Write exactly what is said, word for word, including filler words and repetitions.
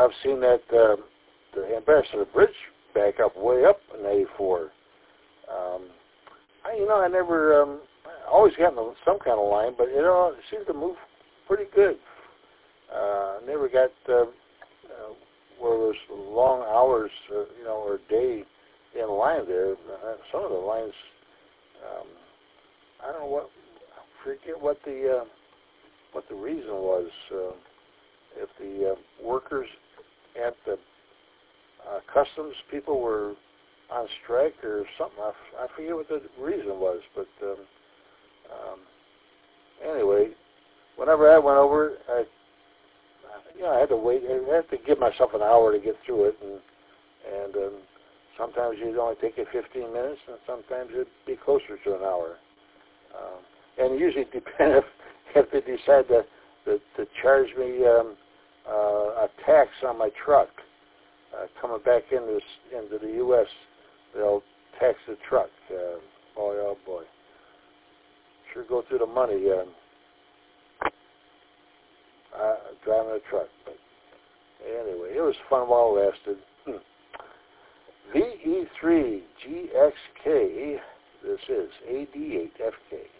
I've seen that uh, the Ambassador Bridge back up way up in eighty-four. Um, I, you know, I never, um, I always got in some kind of line, but it all it seemed to move pretty good. Uh, never got uh, uh, where it was long hours, uh, you know, or a day in line there. Uh, some of the lines, um, I don't know what, I forget what the uh, what the reason was. Uh, if the uh, workers at the uh, customs people were on strike or something, I, f- I forget what the reason was. But um, um, anyway, whenever I went over, I, you know, I had to wait. I had to give myself an hour to get through it, and and um, sometimes you'd only take it fifteen minutes, and sometimes it'd be closer to an hour. Um, and it usually depend if, if they decide to, to, to charge me um, uh, a tax on my truck. Uh, coming back into, this, into the U S, they'll tax the truck. Uh, boy, oh boy. Sure go through the money um, uh, driving a truck. But anyway, it was fun while it lasted. V E three G X K, this is A D eight F K.